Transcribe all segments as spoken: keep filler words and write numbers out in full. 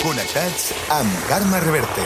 Connectats amb Carme Reverte.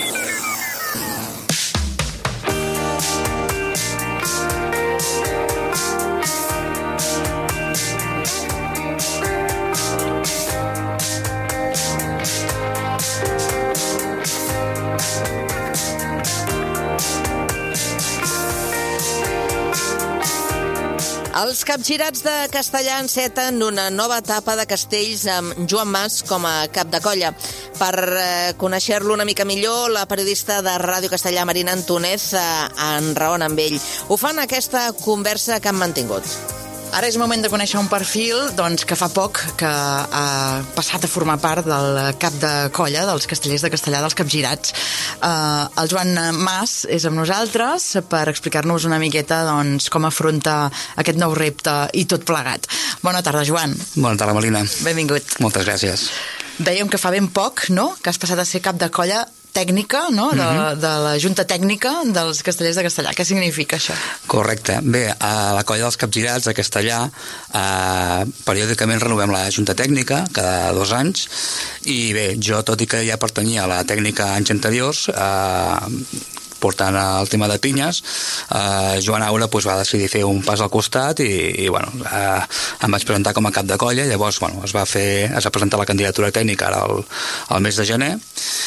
Els capgirats de Castellà enceten una nova etapa de castells amb Joan Mas com a cap de colla. Per eh, conèixer-lo una mica millor, la periodista de Ràdio Castellà, Marina Antonez, eh, enraona amb ell. Ho fan aquesta conversa que han mantingut. Ara és moment de conèixer un perfil doncs, que fa poc que ha passat a formar part del cap de colla dels castellers de Castellà, dels capgirats. Uh, el Joan Mas és amb nosaltres per explicar-nos una miqueta doncs, com afronta aquest nou repte i tot plegat. Bona tarda, Joan. Bona tarda, Marina. Benvingut. Moltes gràcies. Dèiem que fa ben poc, no?, que has passat a ser cap de colla tècnica, no?, de, uh-huh. de la Junta Tècnica dels Castellers de Castellà. Què significa això? Correcte. Bé, a la colla dels capgirats de Castellà eh, periòdicament renovem la Junta Tècnica cada dos anys i bé, jo, tot i que ja pertanyia a la tècnica anys anteriors, eh, portant el tema de pinyes, eh, Joan Aura pues, va decidir fer un pas al costat i, i bueno, eh, em vaig presentar com a cap de colla. Llavors bueno, es va fer, es va presentar la candidatura tècnica ara al, al mes de gener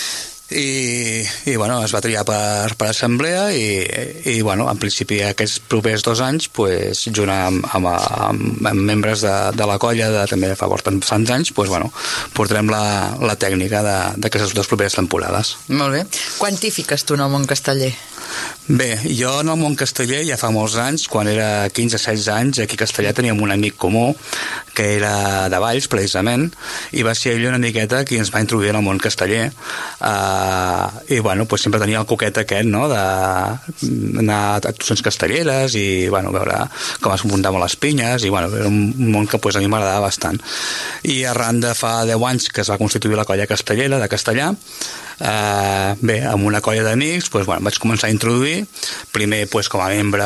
i, i bueno, es va triar per, per assemblea i, i bueno, en principi aquests propers dos anys pues, junt amb, amb, amb, amb membres de, de la colla de, també fa bastants anys pues, bueno, portarem la, la tècnica d'aquestes dues properes temporades. Molt bé. Quan t'hi fiques tu en el món casteller? Bé, jo en el món casteller ja fa molts anys, quan era quinze setze anys, aquí a Castellà teníem un amic comú que era de Valls, precisament, i va ser ell una miqueta qui ens va introduir en el món casteller. Uh, i bueno, pues sempre tenia el coquet aquest, no?, d'anar a actuacions castelleres i bueno, veure com es muntaven les pinyes i bueno, era un món que pues, a mi m'agradava bastant. I arran de fa deu anys que es va constituir la colla castellera de Castellà, Uh, bé, amb una colla d'amics pues, bueno, vaig començar a introduir primer pues, com a membre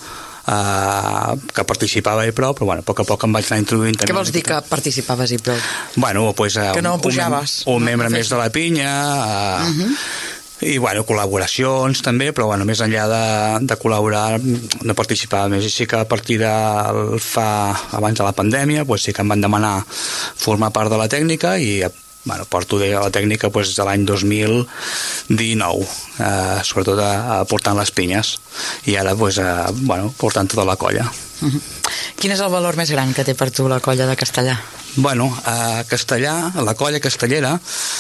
uh, que participava i prou, però bueno, a poc a poc em vaig anar introduint. Què vols dir que participaves i prou? Bueno, pues, uh, que no pujaves? Un, un membre no, més de la pinya uh, uh-huh. i bueno, col·laboracions també, però bueno, més enllà de, de col·laborar no participava més, i sí que a partir de fa, abans de la pandèmia pues, sí que em van demanar formar part de la tècnica i bueno, porto de la tècnica pues, de l'any dos mil dinou, eh, sobretot a, a portant les pinyes i ara pues, eh, bueno, portant tota la colla. Uh-huh. Quin és el valor més gran que té per tu la colla de Castellà? Bueno, a Castellà, la colla castellera,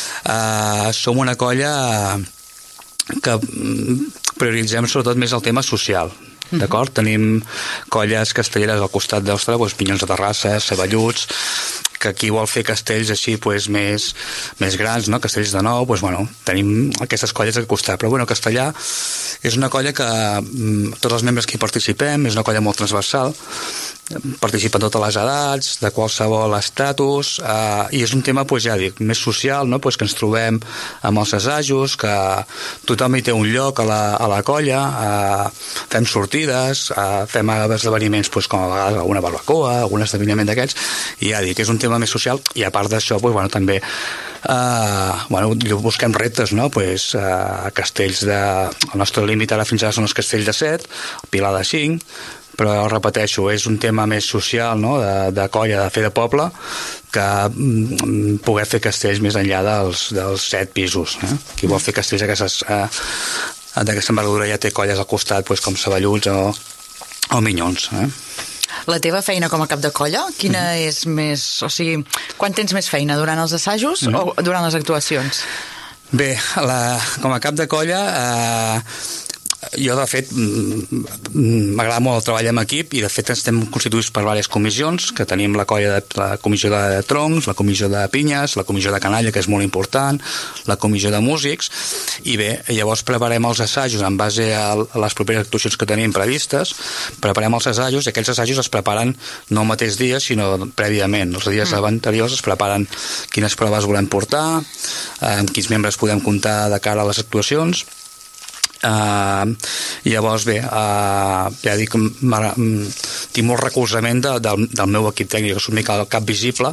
eh, som una colla que prioritzem sobretot més el tema social. D'acord? Tenim colles castelleres al costat d'Ostres, doncs, Pinyons de Terrassa, Ceballuts, que qui vol fer castells així pues, més, més grans, no? Castells de nou, pues, bueno, tenim aquestes colles al costat. Però bueno, Castellà és una colla que tots els membres que hi participem, és una colla molt transversal, participen totes les edats, de qualsevol estatus, eh, i és un tema, pues, ja dic, més social, no? Pues que ens trobem amb els assajos, que tothom hi té un lloc a la, a la colla, eh, fem sortides, eh, fem esdeveniments pues, com a vegades alguna barbacoa, algun esdeveniment d'aquests, i ja dic, és un tema més social, i a part d'això, pues, bueno, també Uh, bueno, busquem reptes, no? Pues, uh, castells de... El nostre límit ara fins ara són els castells de set, el Pilar de cinc, però repeteixo, és un tema més social, no? de, de colla, de fer de poble, que mm, poder fer castells més enllà dels, dels set pisos. Eh? Qui vol fer castells d'aquestes, eh, d'aquesta envergadura ja té colles al costat, pues, com Ceballuts o, o Minyons. Eh? La teva feina com a cap de colla, quina mm-hmm. és més... O sigui, quan tens més feina, durant els assajos mm-hmm. o durant les actuacions? Bé, la, com a cap de colla... Eh, jo, de fet, m'agrada molt el treball en equip i, de fet, estem constituïts per diverses comissions, que tenim la colla de, la comissió de troncs, la comissió de pinyes, la comissió de canalla, que és molt important, la comissió de músics, i bé, llavors preparem els assajos en base a les properes actuacions que tenim previstes, preparem els assajos, i aquells assajos es preparen no el mateix dia, sinó prèviament. Els dies mm. anteriors es preparen quines proves volem portar, amb quins membres podem comptar de cara a les actuacions, Uh, llavors bé uh, ja dic tinc molt recolzament de, del, del meu equip tècnic, que és un mica el cap visible,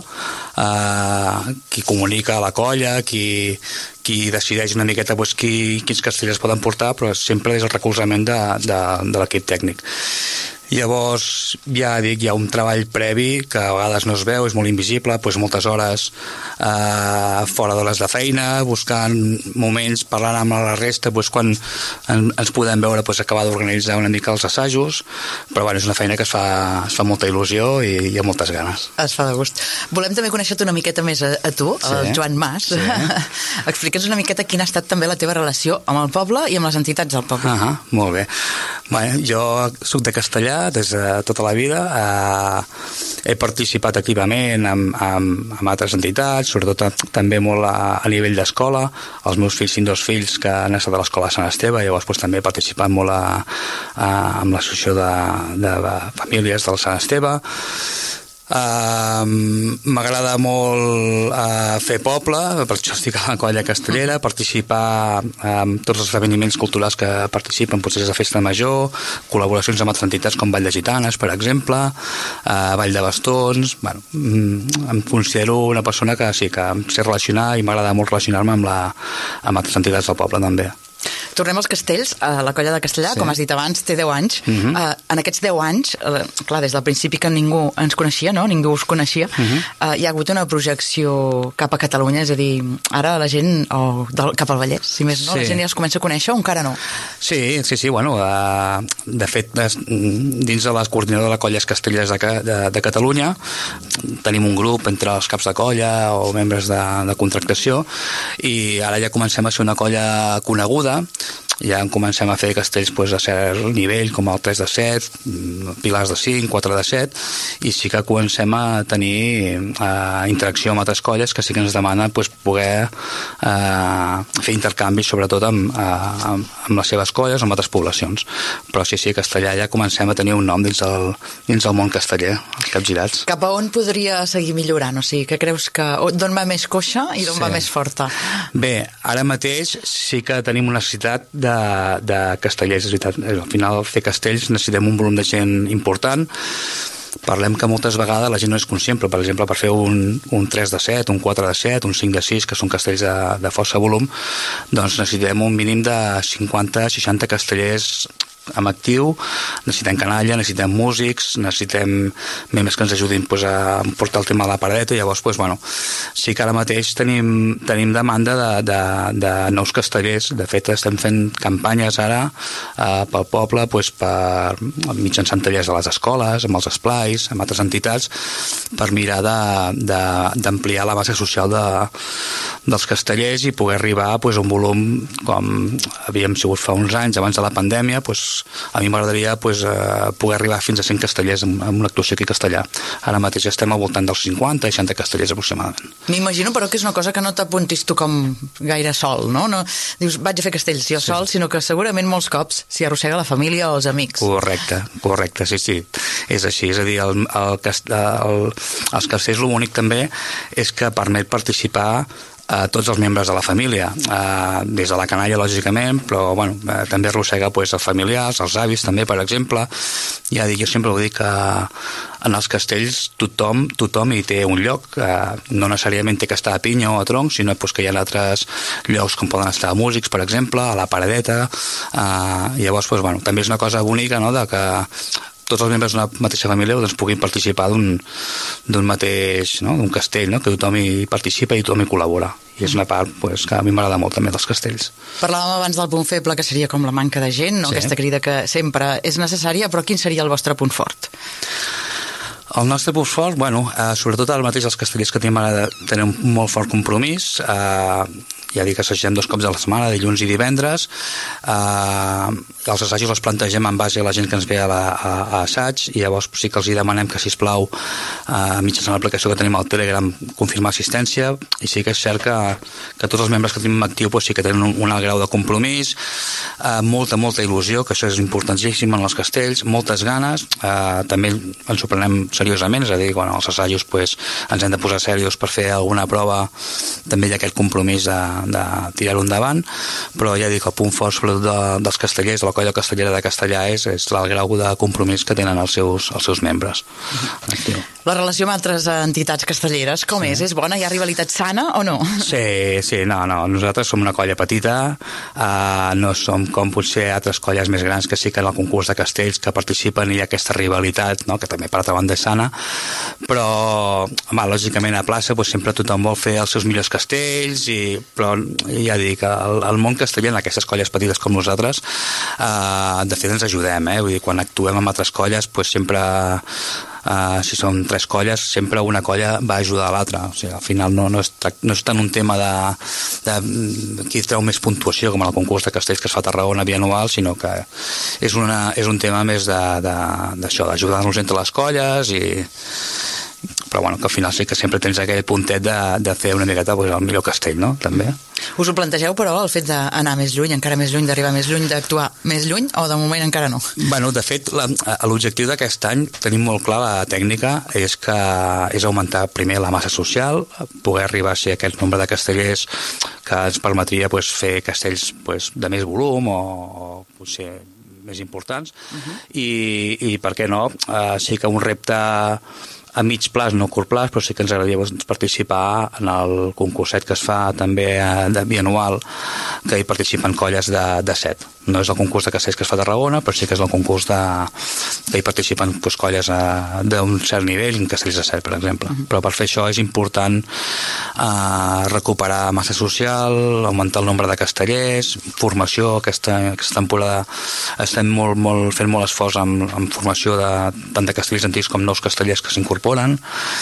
uh, qui comunica a la colla, qui, qui decideix una miqueta pues, qui, quins castellers poden portar, però sempre és el recolzament de, de, de l'equip tècnic. Llavors, ja dic, hi ha un treball previ que a vegades no es veu, és molt invisible, doncs moltes hores eh, fora d'hores de feina, buscant moments, parlant amb la resta, doncs quan en, ens podem veure doncs, acabar d'organitzar una mica els assajos, però bueno, és una feina que es fa, es fa molta il·lusió i hi ha moltes ganes. Es fa de gust. Volem també conèixer-te una miqueta més a, a tu, sí. El Joan Mas. Sí. Explica'ns una miqueta quina ha estat també la teva relació amb el poble i amb les entitats del poble. Ah, molt bé. Bueno, jo soc de Castellà des de tota la vida. Eh, he participat activament amb, amb, amb altres entitats, sobretot també molt a, a nivell d'escola. Els meus fills, tinc dos fills que han estat a l'escola de Sant Esteve, llavors pues, també he participat molt a, a, amb l'associació de, de, de famílies del Sant Esteve. Uh, m'agrada molt uh, fer poble, per això estic a la colla castellera, participar en tots els esdeveniments culturals que participen, processos de festa major, col·laboracions amb altres entitats com Vall de Gitanes, per exemple, uh, Vall de Bastons. Bueno, em considero una persona que sí, que em sé relacionar i m'agrada molt relacionar-me amb, la, amb altres entitats del poble també. Tornem als castells. La colla de Castellà, sí. Com has dit abans, té deu anys. Uh-huh. uh, en aquests deu anys, uh, clar, des del principi que ningú ens coneixia, no? Ningú us coneixia, uh-huh. uh, hi ha hagut una projecció cap a Catalunya, és a dir, ara la gent, o del, cap al Vallès, si més no, sí. La gent ja es comença a conèixer o encara no? Sí, sí, sí, bueno, uh, de fet, dins de les coordinadores de la colla castellers de, de, de Catalunya, tenim un grup entre els caps de colla o membres de, de contractació, i ara ja comencem a ser una colla coneguda. Ja comencem a fer castells pues, a cert nivell, com el tres de set, pilars de cinc, quatre de set, i sí que comencem a tenir eh, interacció amb altres colles que sí que ens demanen pues, poder eh, fer intercanvis, sobretot amb, eh, amb, amb les seves colles, amb altres poblacions. Però sí, sí, Castellà ja comencem a tenir un nom dins el, dins el món casteller, els capgirats. Cap a on podria seguir millorant? O sigui, què creus que... d'on va més coixa i d'on sí. va més forta? Bé, ara mateix sí que tenim una necessitat de De, de castellers, és veritat. Al final fer castells necessitem un volum de gent important. Parlem que moltes vegades la gent no és conscient, però per exemple per fer un, un tres de set, un quatre de set, un cinc de sis, que són castells de, de força volum, doncs necessitem un mínim de cinquanta a seixanta castellers amb actiu, necessitem canalla, necessitem músics, necessitem membres que ens ajudin pues, a portar el tema a la paradeta, i llavors pues, bueno, sí que ara mateix tenim, tenim demanda de, de, de nous castellers. De fet estem fent campanyes ara eh, pel poble pues, per mitjançant tallers a les escoles, amb els esplais, amb altres entitats, per mirar d'ampliar la base social de, dels castellers i poder arribar pues, a un volum com havíem sigut fa uns anys abans de la pandèmia. Pues, a mi m'agradaria pues, eh, poder arribar fins a cent castellers amb, amb una actuació aquí a Castellà. Ara mateix estem al voltant dels cinquanta a seixanta castellers aproximadament. M'imagino però que és una cosa que no t'apuntis tu com gaire sol, no? no? Dius, vaig a fer castells jo sí. sol, sinó que segurament molts cops s'hi arrossega la família o els amics. Correcte, correcte, sí, sí. És així, és a dir, el, el, el, els castells l'únic també és que permet participar a tots els membres de la família, eh, des de la canalla lògicament, però bueno, eh, també arrossega pues, els familiars, els avis també, per exemple. Ja dic, jo sempre ho dic que en els castells tothom, tothom hi té un lloc, eh, no necessàriament té que estar a pinya o a tronc, sinó pues, que hi ha altres llocs com poden estar músics, per exemple, a la paradeta, eh, llavors pues, bueno, també és una cosa bonica, no?, de que tots els membres d'una mateixa família doncs, puguin participar d'un mateix, no? d'un castell, no? que tothom hi participa i tothom hi col·labora. I és una part pues, que a mi m'agrada molt també dels castells. Parlàvem abans del punt feble, que seria com la manca de gent, no? Sí. Aquesta crida que sempre és necessària, però quin seria el vostre punt fort? El nostre punt fort, bueno, eh, sobretot ara mateix els castellers que tenim ara tenen un molt fort compromís, eh, ja dic que assagem dos cops a la setmana, dilluns i divendres, eh, els assajos els plantegem en base a la gent que ens ve a, la, a, a assaig, i llavors sí que els hi demanem que, sisplau, eh, mitjançant l'aplicació que tenim al Telegram, confirmar assistència, i sí que és cert que, que tots els membres que tenim actiu pues, sí que tenen un, un alt grau de compromís, eh, molta, molta il·lusió, que això és importantíssim en els castells, moltes ganes, eh, també ens ho prenem seriosament, és a dir, quan els assajos pues, ens hem de posar serios per fer alguna prova, també hi ha aquest compromís de de tirar-ho endavant, però ja dic, el punt fort sobretot de, dels castellers, de la colla castellera de Castellà és, és el grau de compromís que tenen els seus, els seus membres. Actiu. La relació amb altres entitats castelleres, com sí. és? És bona? Hi ha rivalitat sana o no? Sí, sí, no, no. Nosaltres som una colla petita, uh, no som com potser altres colles més grans que sí que en el concurs de castells que participen i hi ha aquesta rivalitat, no? Que també per altra banda és sana, però home, lògicament a plaça doncs, sempre tothom vol fer els seus millors castells, i, però ja dic, el, el món casteller en aquestes colles petites com nosaltres, uh, de fet ens ajudem, eh? Vull dir, quan actuem amb altres colles doncs sempre... Uh, si són tres colles, sempre una colla va ajudar a l'altra, o sigui, al final no, no, és, no és tant un tema de, de qui treu més puntuació com en el concurs de castells que es fa a Tarragona bianual, sinó que és, una, és un tema més d'això, d'ajudar-nos entre les colles, i però bueno, que al final sí que sempre tens aquell puntet de, de fer una miqueta pues, el millor castell, no? També. Us ho plantegeu, però, el fet d'anar més lluny, encara més lluny, d'arribar més lluny, d'actuar més lluny, o de moment encara no? Bueno, de fet, l'objectiu d'aquest any, tenim molt clar la tècnica, és que és augmentar primer la massa social, poder arribar a ser aquest nombre de castellers que ens permetria pues, fer castells pues, de més volum o, o potser més importants, uh-huh. i, i per què no? Uh, sí que un repte a mig plaç, no a curt plaç, però sí que ens agradaria doncs, participar en el concurset que es fa també de bianual, que hi participen colles de, de set. No és el concurs de castells que es fa a Tarragona, però sí que és el concurs de, que hi participen doncs, colles d'un cert nivell, en castells de set, per exemple. Uh-huh. Però per fer això és important eh, recuperar massa social, augmentar el nombre de castellers, formació. Aquesta, aquesta temporada estem molt, molt, fent molt esforç en, en formació de, tant de castellers antics com nous castellers que s'incorporen,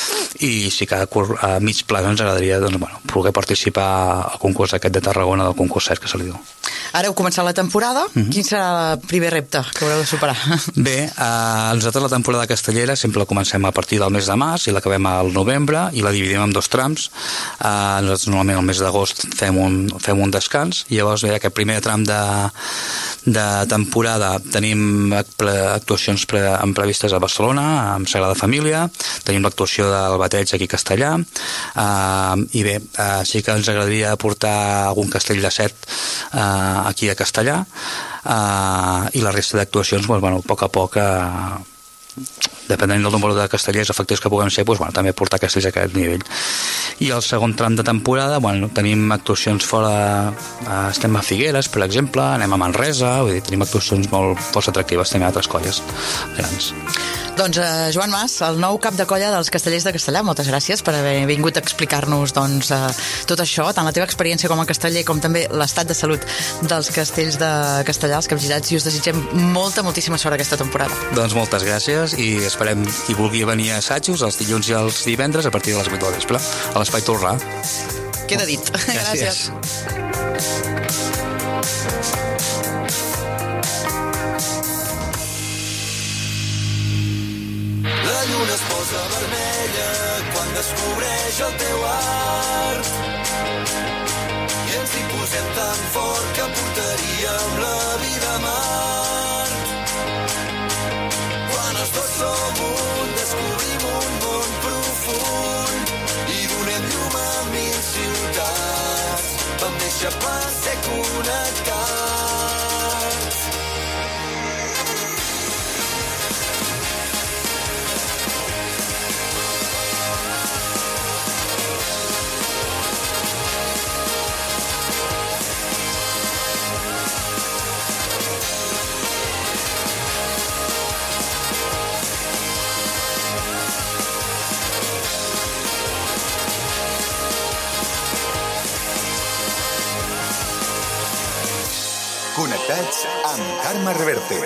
i sí que a, a mig plaç ens agradaria doncs, bueno, poder participar al concurs aquest de Tarragona, del concurset que se li diu. Ara heu començat la temporada. Mm-hmm. Quin serà el primer repte que haureu de superar? Bé, eh, nosaltres la temporada castellera sempre la comencem a partir del mes de març i l'acabem al novembre i la dividim en dos trams. Eh, nosaltres normalment al mes d'agost fem, un, fem un descans, i llavors bé, aquest primer tram de, de temporada tenim actuacions pre, previstes a Barcelona, amb Sagrada Família, tenim l'actuació del Bateig aquí a Castellà, eh, i bé, eh, sí que ens agradaria portar algun castell de set eh, aquí a Castellà, uh, i la resta d'actuacions doncs, bueno, a poc a poc uh, depenent del nombre de castellers efectius que puguem ser, doncs, bueno, també portar castells a aquest nivell. I el segon tram de temporada, bueno, tenim actuacions fora, uh, estem a Figueres, per exemple, anem a Manresa, vull dir, tenim actuacions molt força atractives també a altres colles grans. Doncs uh, Joan Mas, el nou cap de colla dels Castellers de Castellà, moltes gràcies per haver vingut a explicar-nos doncs, uh, tot això, tant la teva experiència com a casteller com també l'estat de salut dels castells de Castellà, els capgirats, i us desitgem molta, moltíssima sort aquesta temporada. Doncs moltes gràcies, i esperem qui vulgui venir a assajos els dilluns i els divendres a partir de les vuit del vespre a l'Espai Torrà. Queda dit. Gràcies. La lluna es posa vermella quan descobreix el teu art, i ens hi posem tan fort que portaríem la vida a mar. Quan els dos som un, descobrim un món profund i donem llum a mil ciutats. Vam néixer per ser connectats. Connectats amb Carme Reverte.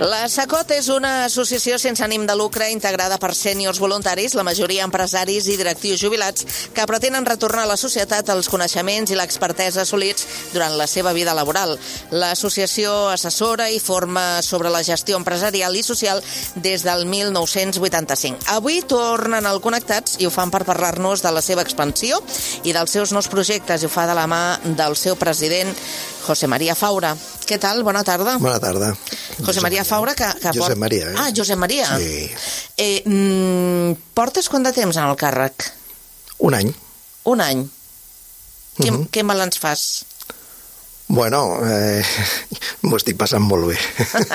La SACOT és una associació sense ànim de lucre integrada per sèniors voluntaris, la majoria empresaris i directius jubilats, que pretenen retornar a la societat els coneixements i l'expertesa assolits durant la seva vida laboral. L'associació assessora i forma sobre la gestió empresarial i social des del mil nou-cents vuitanta-cinc. Avui tornen al Connectats i ho fan per parlar-nos de la seva expansió i dels seus nous projectes, i ho fa de la mà del seu president, José María Faura. Què tal? Bona tarda. Bona tarda. José María Faura, que... que Josep port... Maria, eh? Ah, Josep Maria. Sí. Eh, mm, portes quant de temps en el càrrec? Un any. Un any. Uh-huh. Què, què balanç fas? Bueno, eh, m'ho estic passant molt bé.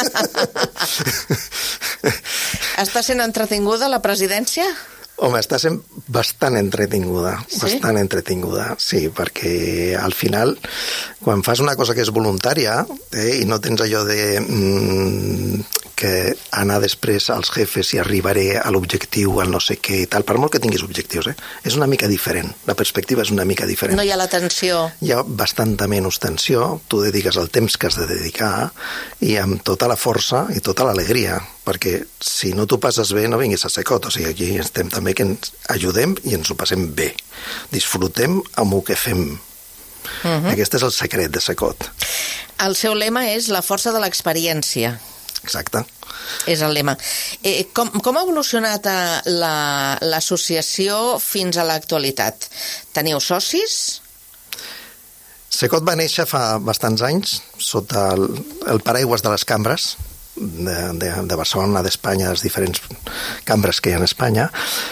Està sent entretinguda la presidència? Home, està sent bastant entretinguda, sí? bastant entretinguda, sí, perquè al final, quan fas una cosa que és voluntària, eh, i no tens allò de mm, que anar després als jefes i arribaré a l'objectiu, al no sé què i tal, per molt que tinguis objectius, eh, és una mica diferent, la perspectiva és una mica diferent. No hi ha la tensió. Hi ha bastanta menys tensió, tu dediques el temps que has de dedicar i amb tota la força i tota l'alegria, perquè si no t'ho passes bé no vinguis a SACOT, o sigui, aquí estem també que ens ajudem i ens ho passem bé. Disfrutem amb el que fem. Uh-huh. Aquest és el secret de SACOT. El seu lema és la força de l'experiència. Exacte. És el lema. Eh, com, com ha evolucionat la, l'associació fins a l'actualitat? Teniu socis? SACOT va néixer fa bastants anys sota el, el paraigües de les cambres de, de, de Barcelona, d'Espanya, de les diferents cambres que hi ha en Espanya.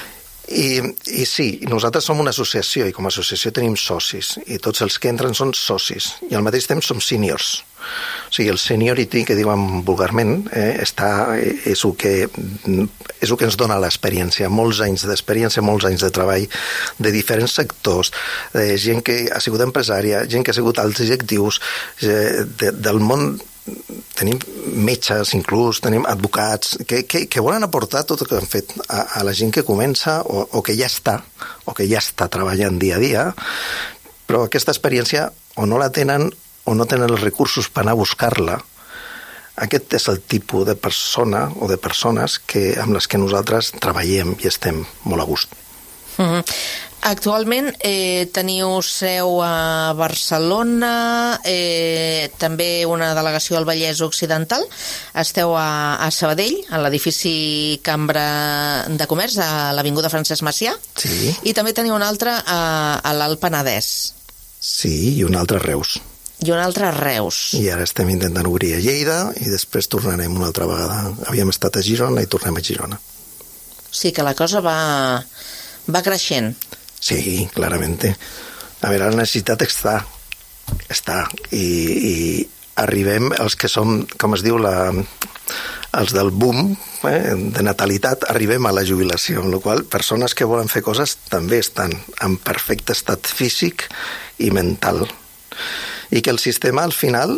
I, i sí, nosaltres som una associació i com a associació tenim socis i tots els que entren són socis i al mateix temps som seniors. O sigui, el seniority que diuen vulgarment eh, està, és, el que, és el que ens dona l'experiència, molts anys d'experiència, molts anys de treball de diferents sectors, eh, gent que ha sigut empresària, gent que ha sigut alts executius, eh, de, del món. Tenim metges inclús, tenim advocats que, que, que volen aportar tot el que han fet a, a la gent que comença o, o que ja està o que ja està treballant dia a dia, però aquesta experiència o no la tenen o no tenen els recursos per anar a buscar-la. Aquest és el tipus de persona o de persones que, amb les que nosaltres treballem i estem molt a gust. Mm-hmm. Actualment eh, teniu seu a Barcelona, eh, també una delegació al Vallès Occidental, esteu a, a Sabadell, a l'edifici Cambra de Comerç, a l'Avinguda Francesc Macià, sí. I també teniu una altra a, a l'Alt Penedès. Sí, i una altra a Reus. I una altra a Reus. I ara estem intentant obrir a Lleida i després tornarem una altra vegada. Havíem estat a Girona i tornem a Girona. Sí, que la cosa va, va creixent. Sí, claramente. A veure, la necessitat està, està, i, i arribem, els que som, com es diu, la, els del boom eh, de natalitat, arribem a la jubilació, amb la qual persones que volen fer coses també estan en perfecte estat físic i mental. I que el sistema, al final,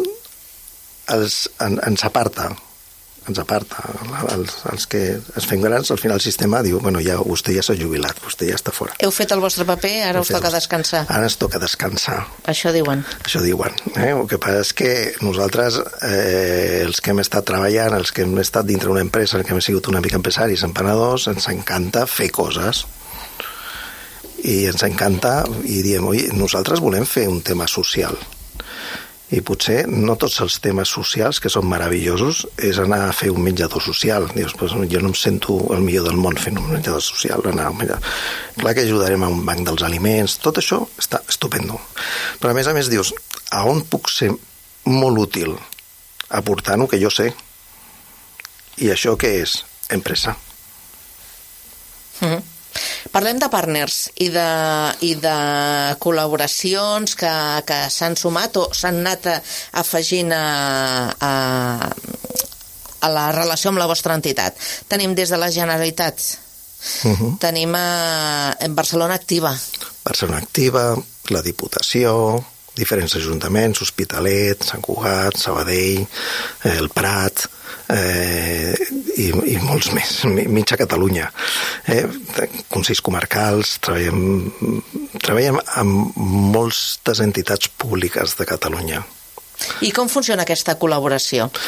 els, en, ens aparta, ens aparta. Els, els que es fem grans, al final el sistema diu, bueno, ja, vostè ja s'ha jubilat, vostè ja està fora. Heu fet el vostre paper, ara us toca descansar. Ara ens toca descansar. Això diuen. Això diuen. Eh? El que passa és que nosaltres, eh, els que hem estat treballant, els que hem estat dintre una empresa, els que hem sigut una mica empresaris, empanadors, ens encanta fer coses. I ens encanta, i diem, oi, nosaltres volem fer un tema social. I potser no tots els temes socials, que són meravellosos, és anar a fer un menjador social. Dius, pues, jo no em sento el millor del món fent un menjador social. Anar a un menjador. Clar que ajudarem a un banc dels aliments, tot això està estupendo. Però a més a més dius, a on puc ser molt útil aportant el que jo sé? I això què és? Empresa. Mm-hmm. Parlem de partners i de, i de col·laboracions que, que s'han sumat o s'han anat afegint a, a, a la relació amb la vostra entitat. Tenim des de la Generalitat, uh-huh. tenim a, a Barcelona Activa. Barcelona Activa, la Diputació, diferents ajuntaments, Hospitalet, Sant Cugat, Sabadell, el Prat, eh, i, i molts més, mitja Catalunya. Eh, consells comarcals, treballem, treballem amb moltes entitats públiques de Catalunya. I com funciona aquesta col·laboració?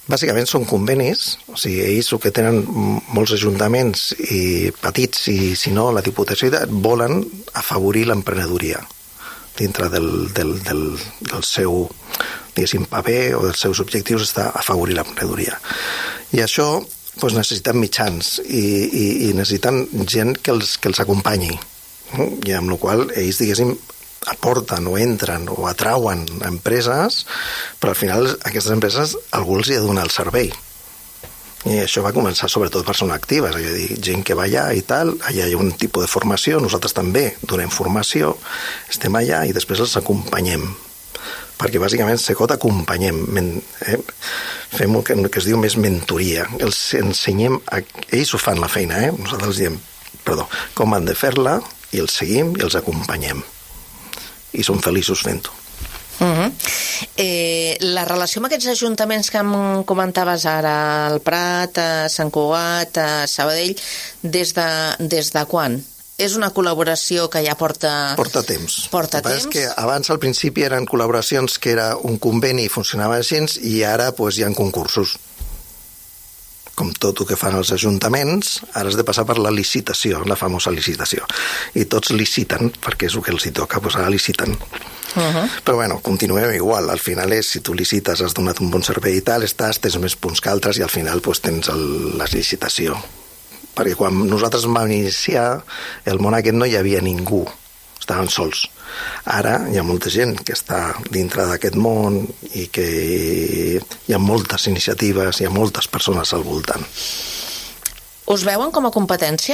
Bàsicament són convenis, o sigui, ells el que tenen molts ajuntaments i petits, i si no, la Diputació volen afavorir l'emprenedoria dintre del, del, del, del seu, diguéssim, paper o dels seus objectius està afavorir l'emprenedoria. I això doncs, necessiten mitjans i, i, i necessiten gent que els, que els acompanyi, i amb la qual ells, diguéssim, aporten o entren o atrauen empreses, però al final aquestes empreses algú els hi ha de donar el servei. I això va començar sobretot persones actives, és a dir, gent que va allà i tal, allà hi ha un tipus de formació, nosaltres també donem formació, estem allà i després els acompanyem, perquè bàsicament Secot acompanyem, eh? Fem el que, que es diu més mentoria, els ensenyem, a, ells ho fan la feina, eh? Nosaltres els diem, perdó, com han de fer-la, i els seguim i els acompanyem, i som feliços fent-ho. Uh-huh. eh, la relació amb aquests ajuntaments que em comentaves ara, al Prat, a Sant Cugat, a Sabadell, des de, des de quan? És una col·laboració que ja porta... Porta temps. Porta temps. És que abans, al principi, eren col·laboracions que era un conveni i funcionava així, i ara pues, hi ha concursos. Com tot el que fan els ajuntaments, ara has de passar per la licitació, la famosa licitació. I tots liciten, perquè és el que els hi toca, doncs ara liciten. Uh-huh. Però bueno, continuem igual. Al final és, si tu licites, has donat un bon servei i tal, estàs, tens més punts que altres i al final doncs, tens el, la licitació. Perquè quan nosaltres vam iniciar, el món aquest no hi havia ningú, estaven sols. Ara hi ha molta gent que està dintre d'aquest món i que hi ha moltes iniciatives, hi ha moltes persones al voltant. Us veuen com a competència?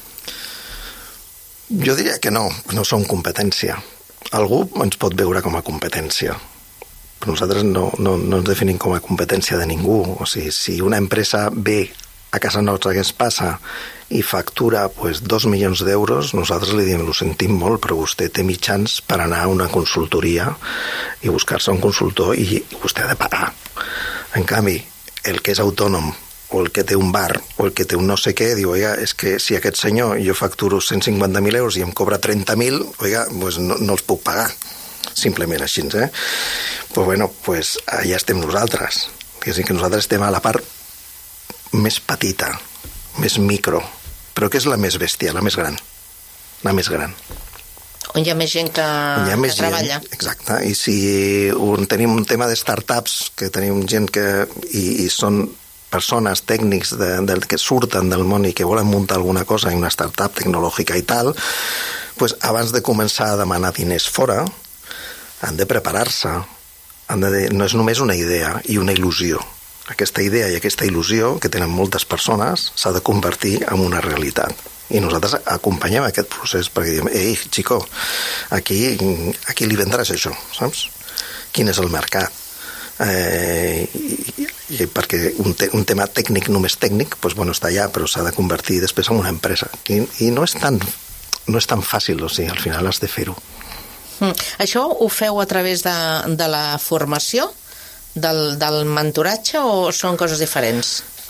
Jo diria que no, no som competència. Algú ens pot veure com a competència, però nosaltres no, no, no ens definim com a competència de ningú. O sigui, si una empresa ve a casa nostra que es passa i factura pues, dos milions d'euros, nosaltres li diem, ho sentim molt, però vostè té mitjans per anar a una consultoria i buscar-se un consultor i vostè ha de pagar. En canvi, el que és autònom o el que té un bar o el que té un no sé què, diu, oiga, és que si aquest senyor jo facturo cent cinquanta mil euros i em cobra trenta mil, oiga, pues no, no els puc pagar. Simplement així, eh? Pues bueno, pues allà estem nosaltres. Que sí que nosaltres estem a la part més petita, més micro, però que és la més bèstia, la més gran, la més gran. On hi ha més gent que, hi ha més que treballa. Gent, exacte, i si un, tenim un tema de startups, que tenim gent que i, i són persones tècnics de, de, que surten del món i que volen muntar alguna cosa en una startup tecnològica i tal, pues abans de començar a demanar diners fora, han de preparar-se, han de, no és només una idea i una il·lusió. Aquesta idea i aquesta il·lusió que tenen moltes persones s'ha de convertir en una realitat. I nosaltres acompanyem aquest procés perquè diem, ei, xico, aquí, aquí li vendràs això, saps? Quin és el mercat? Eh, i, i perquè un, te, un tema tècnic, només tècnic, doncs, bueno, està allà, però s'ha de convertir després en una empresa. I, i no, és tan, no és tan fàcil, o sigui, al final has de fer-ho. Mm. Això ho feu a través de, de la formació? Del, del mentoratge o són coses diferents?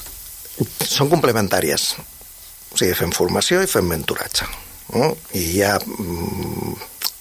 Són complementàries. O sigui, fem formació i fem mentoratge. No? I hi ha mm,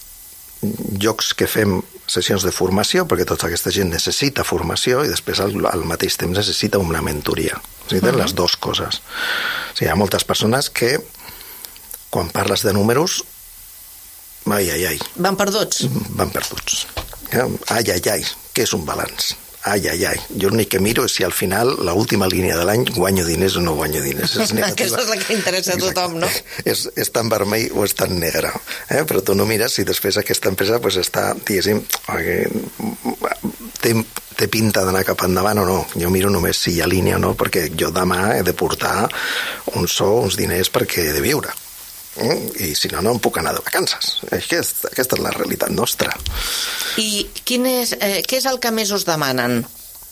llocs que fem sessions de formació perquè tota aquesta gent necessita formació i després al, al mateix temps necessita una mentoria. O sigui, tenen uh-huh. les dues coses. O sigui, hi ha moltes persones que quan parles de números ai, ai, ai. Van perduts? Van perduts. Ai, ai, ai. Què és un balanç? Ai, ai, ai. Jo l'únic que miro és si al final, l'última línia de l'any, guanyo diners o no guanyo diners. És Aquesta és la que interessa a tothom, no? És, és tan vermell o és tan negre. Eh? Però tu no mires si després aquesta empresa pues, està, diguéssim, té, té pinta d'anar cap endavant o no. Jo miro només si hi ha línia o no, perquè jo demà he de portar un sou, uns diners perquè he de viure. I si no, no em puc anar de vacances. Aquesta, aquesta és la realitat nostra. I quin és, eh, què és el que més us demanen?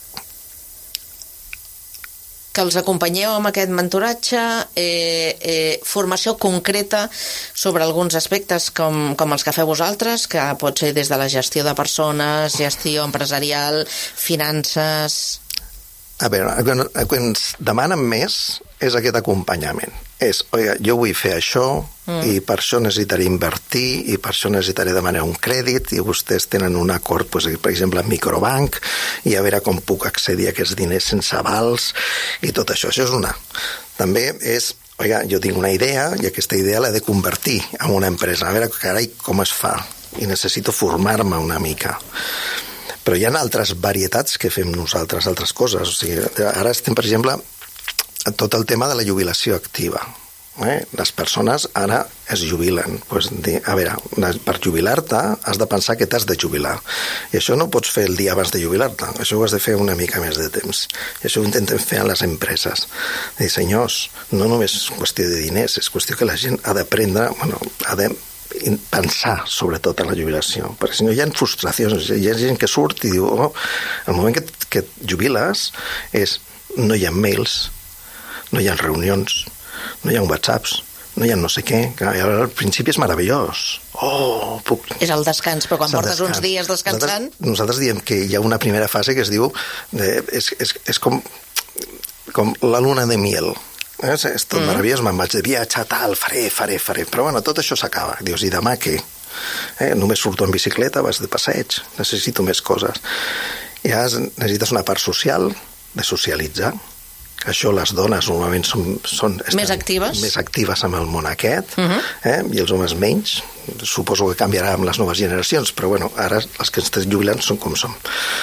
Que els acompanyeu amb aquest mentoratge, eh, eh, formació concreta sobre alguns aspectes com, com els que feu vosaltres, que pot ser des de la gestió de persones, gestió empresarial, finances... A veure, quan ens demanen més és aquest acompanyament. És, oiga, jo vull fer això mm. i per això necessitaré invertir i per això necessitaré demanar un crèdit i vostès tenen un acord, pues, per exemple, amb Microbank i a veure com puc accedir a aquests diners sense avals i tot això. Això és una. També és, oiga, jo tinc una idea i aquesta idea l'he de convertir en una empresa. A veure, carai, com es fa? I necessito formar-me una mica. Però hi ha altres varietats que fem nosaltres, altres coses. O sigui, ara estem, per exemple, tot el tema de la jubilació activa. Eh? Les persones ara es jubilen. Pues, a veure, per jubilar-te has de pensar que t'has de jubilar. I això no ho pots fer el dia abans de jubilar-te. Això ho has de fer una mica més de temps. I això ho intentem fer a les empreses. Dir, senyors, no només és qüestió de diners, és qüestió que la gent ha d'aprendre, bueno, ha de pensar sobretot en la jubilació, perquè si no hi ha frustracions, hi ha gent que surt i diu, oh, el moment que, que et jubiles és, no hi ha mails, no hi ha reunions, no hi ha whatsapps, no hi ha no sé què, i al principi és meravellós. Oh, puc... És el descans, però quan portes descans. Uns dies descansant... Nosaltres, nosaltres diem que hi ha una primera fase que es diu, eh, és, és, és com, com la luna de miel. És, és tot mm. meravellós, me'n vaig de viatge, tal, faré, faré, faré, però bueno, tot això s'acaba. Dius, i demà què? Eh, només surto en bicicleta, vas de passeig, necessito més coses. I ja necessites una part social, de socialitzar. Això les dones normalment són, són més actives més actives amb el món aquest, uh-huh. eh? I els homes menys. Suposo que canviarà amb les noves generacions, però bueno, ara els que estem jubilant són com som.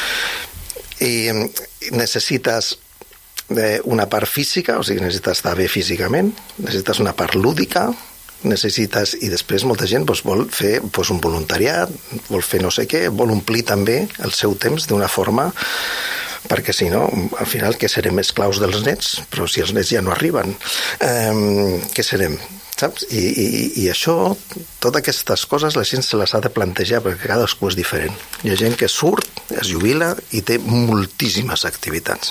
I necessites una part física, o sigui, necessites estar bé físicament, necessites una part lúdica, necessites, i després molta gent doncs, vol fer doncs, un voluntariat, vol fer no sé què, vol omplir també el seu temps d'una forma, perquè si no, al final què serem esclaus dels nets? Però si els nets ja no arriben, eh, què serem? Saps? I, i, i això, totes aquestes coses la gent se les ha de plantejar perquè cadascú és diferent. Hi ha gent que surt, es jubila i té moltíssimes activitats.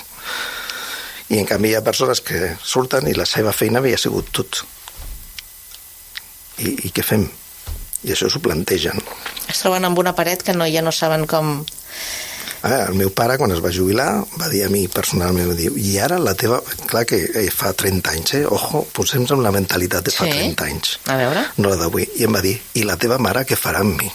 I en canvi hi ha persones que surten i la seva feina havia sigut tot. I, i què fem? I això s'ho plantegen. Es troben amb una paret que no, ja no saben com... Ah, el meu pare, quan es va jubilar, va dir a mi personalment, va dir, i ara la teva... Clar que eh, fa trenta anys, eh? Ojo, posem-nos amb la mentalitat de fa sí? trenta anys. A veure. No la d'avui. I em va dir, i la teva mare què farà amb mi?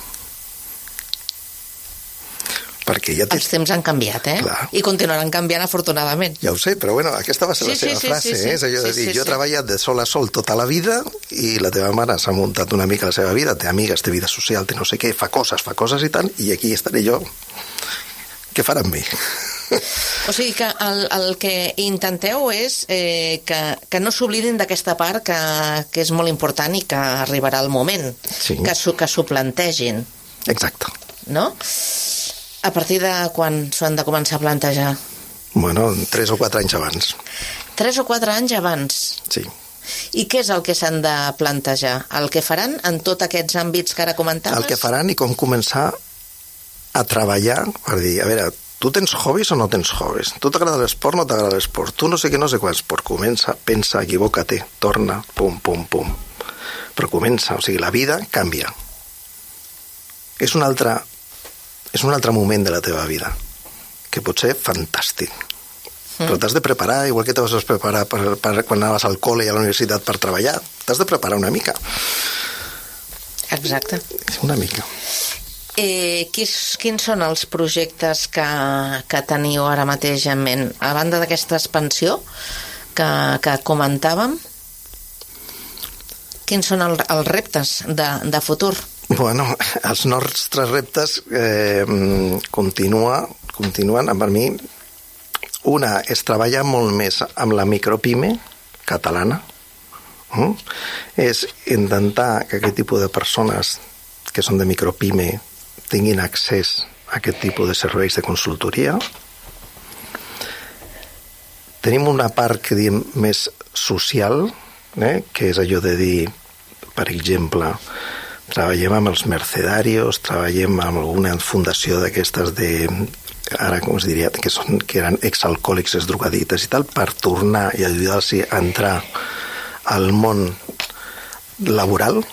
Perquè ja els temps han canviat, eh? Clar. I continuaran canviant, afortunadament. Ja ho sé, però bueno, aquesta va ser sí, la seva sí, frase, sí, sí, eh? És allò de sí, dir, sí, jo sí. he treballat de sol a sol tota la vida i la teva mare s'ha muntat una mica la seva vida, té amigues, té vida social, té no sé què, fa coses, fa coses i tant, i aquí estaré jo. Què farà amb mi? O sigui que el, el que intenteu és eh, que, que no s'oblidin d'aquesta part que, que és molt important i que arribarà el moment, sí. que s'ho que s'ho plantegin. Exacte. No? A partir de quan s'ho han de començar a plantejar? Bueno, tres o quatre anys abans. Tres o quatre anys abans? Sí. I què és el que s'han de plantejar? El que faran en tots aquests àmbits que ara comentaves? El que faran i com començar a treballar, per dir, a veure, tu tens hobbies o no tens hobbies? Tu t'agrada l'esport o no t'agrada l'esport? Tu no sé què, no sé quants. Però comença, pensa, equivoca-te, torna, pum, pum, pum. Però comença, o sigui, la vida canvia. És un altre... és un altre moment de la teva vida, que pot ser fantàstic. Mm. Però t'has de preparar, igual que te vas preparar per, per, quan anaves al col·le i a la universitat per treballar. T'has de preparar una mica. Exacte. Una mica. Eh, quins, quins són els projectes que, que teniu ara mateix en ment? A banda d'aquesta expansió que, que comentàvem, quins són el, els reptes de, de futur? Bueno, els nostres reptes eh, continua, continuen, per mi, una és treballar molt més amb la micropime catalana, mm? és intentar que aquest tipus de persones que són de micropime tinguin accés a aquest tipus de serveis de consultoria. Tenim una part que diem més social, eh? que és allò de dir, per exemple, treballem amb els mercedarios, treballem amb alguna fundació d'aquestes de, ara com es diria, que, són, que eren exalcohòlics, exdrogadites i tal, per tornar i ajudar-los a entrar al món laboral,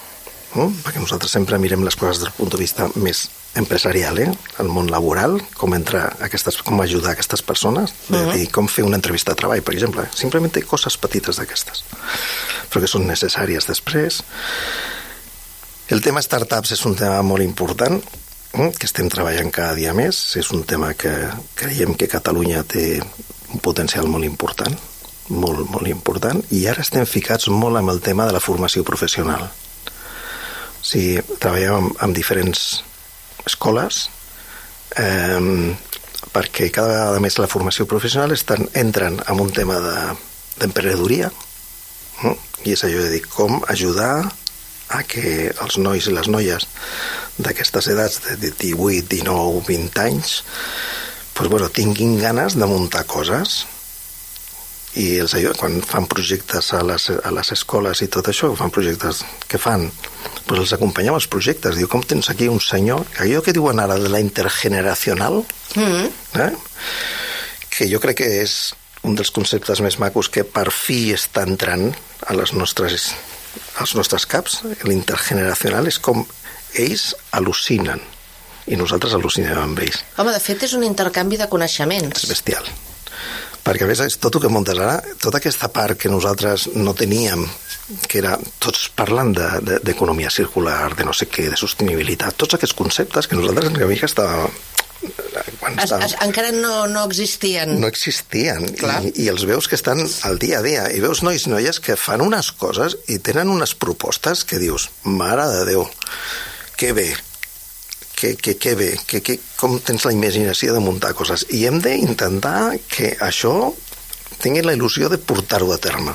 no? Perquè nosaltres sempre mirem les coses des del punt de vista més empresarial, eh? El món laboral, com entrar aquestes, com ajudar aquestes persones, de uh-huh. dir, com fer una entrevista de treball, per exemple. Simplement coses petites d'aquestes, però que són necessàries després. El tema startups és un tema molt important, eh? Que estem treballant cada dia més. És un tema que creiem que Catalunya té un potencial molt important, molt, molt important, i ara estem ficats molt amb el tema de la formació professional. O sigui, treballem amb, amb diferents escoles eh, perquè cada vegada més la formació professional estan, entren en un tema de, d'emprenedoria, eh? I és allò de dir com ajudar a que els nois i les noies d'aquestes edats de divuit, dinou, vint anys pues, bueno, tinguin ganes de muntar coses. I els, quan fan projectes a les, a les escoles i tot això, fan projectes que fan, doncs els acompanyem als projectes. Diu, com tens aquí un senyor, allò que diuen ara de la intergeneracional, mm-hmm. eh? Que jo crec que és un dels conceptes més macos que per fi està entrant a les nostres, als nostres caps. L'intergeneracional és com ells al·lucinen i nosaltres al·lucinem amb ells. Home, de fet és un intercanvi de coneixements. És bestial. Perquè a més és tot el que muntes ara, tota aquesta part que nosaltres no teníem, que era tots parlant de, de, d'economia circular, de no sé què, de sostenibilitat, tots aquests conceptes que nosaltres en mica estàvem... Quan es, es, encara no, no existien. No existien, I, i els veus que estan al dia a dia, i veus nois i noies que fan unes coses i tenen unes propostes que dius, mare de Déu, que bé, que, que, que bé, que, que, com tens la imaginació de muntar coses. I hem d'intentar que això tingui la il·lusió de portar-ho a terme.